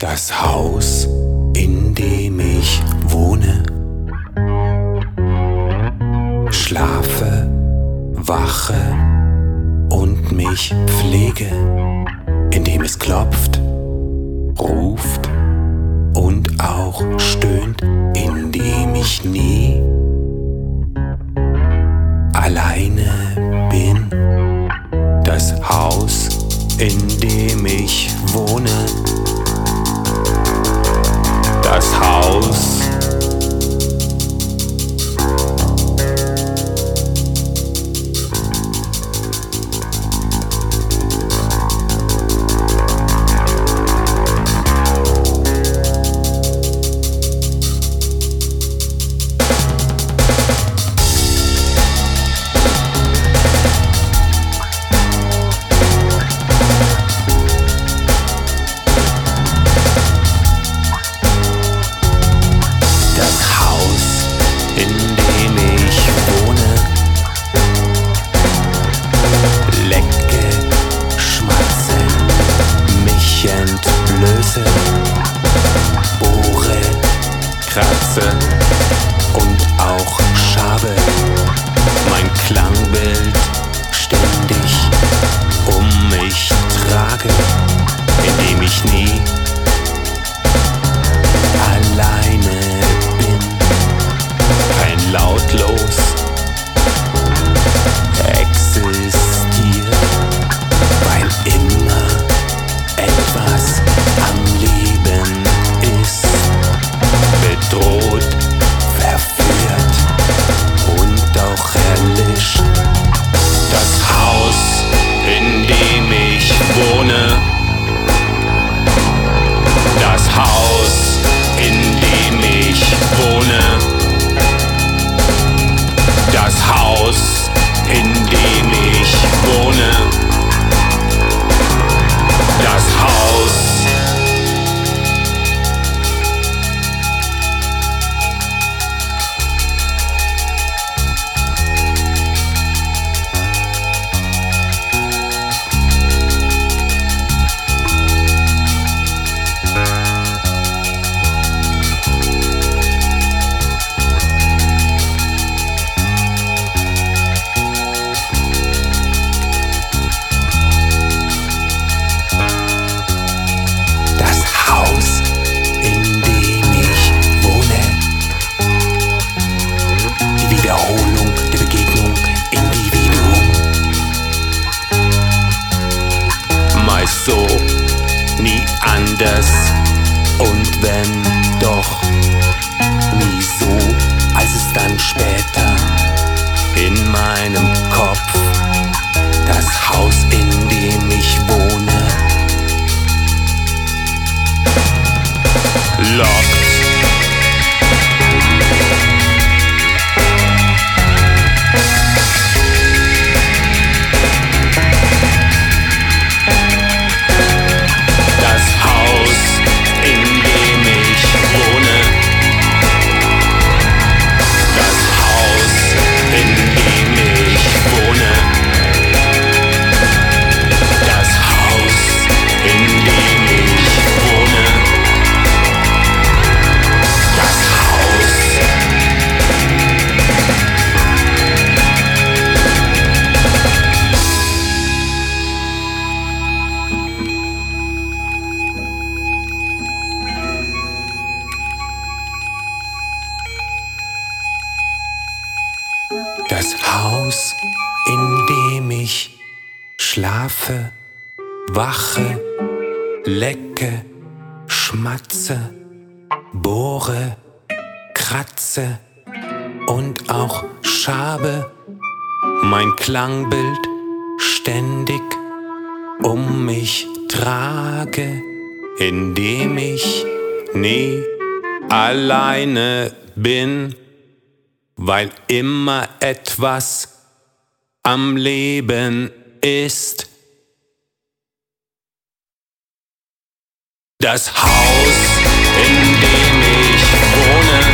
Das Haus, in dem ich wohne, schlafe, wache und mich pflege, in dem es klopft, ruft und auch stöhnt, in dem ich nie alleine bin. Das Haus, in dem ich wohne, das Haus, in dem ich wohne, lecke, schmatze, mich entblöße, bohre, kratze und auch schabe, mein Klangbild ständig um mich trage, indem ich nie alleine lautlos existiert, weil immer etwas am Leben ist, bedroht, verführt und auch erlischt. Das Haus, in dem ich wohne, das Haus, in dem ich wohne, das Haus, in dem ich wohne, das Haus. Wiederholung der Begegnung, Individuum. Meist so, nie anders. Und wenn doch, nie so, als es dann später in meinem Kopf, das Haus, in dem ich wohne, lockt. Das Haus, in dem ich schlafe, wache, lecke, schmatze, bohre, kratze und auch schabe, mein Klangbild ständig um mich trage, indem ich nie alleine bin, weil immer etwas am Leben ist. Das Haus, in dem ich wohne,